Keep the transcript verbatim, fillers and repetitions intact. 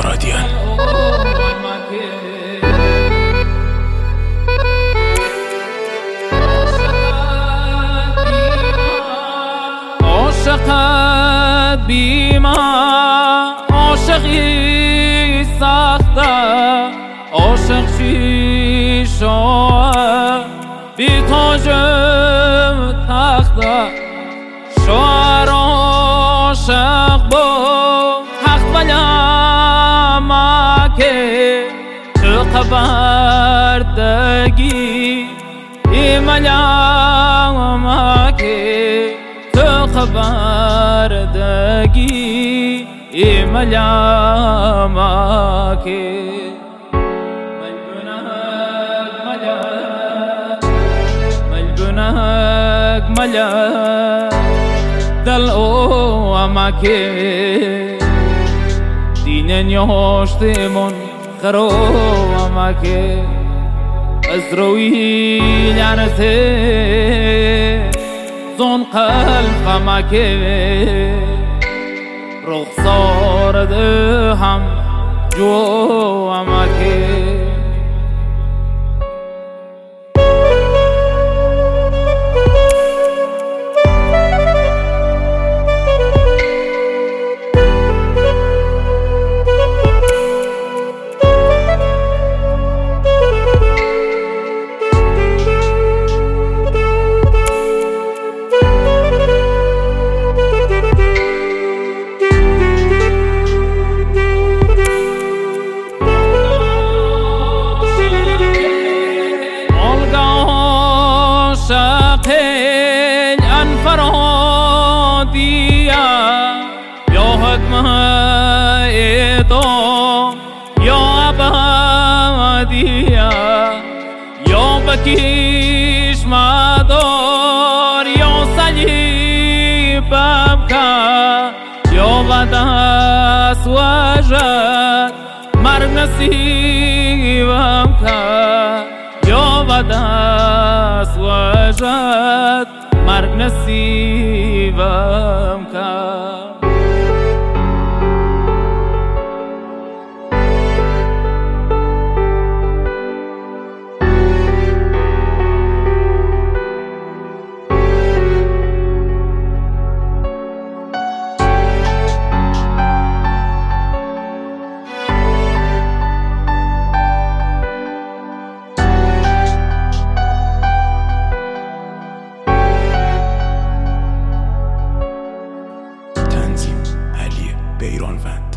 مرادیان. عاشقت بیما عاشقی سخته، عاشق چی شوه بی تاج تخته، شوهر عاشق با تخت ولمکه، چه خبردگی ای ملمکه، چه خبردگی ای ملمکه. ملبنك ملك دل او اماكي دينن يوشتمون خرو اماكي ازروي لعنتي زون قلب اماكي رخصار دهم جو اماكي. شاقل انفرادية يا حكمة إيدو يا أبادية يا بكيش مدار يا صليب أبكى يا وداس وجد مرگ نصيبم كان يا وداس وجد مرگ نصیبم کرد. بیرانوند.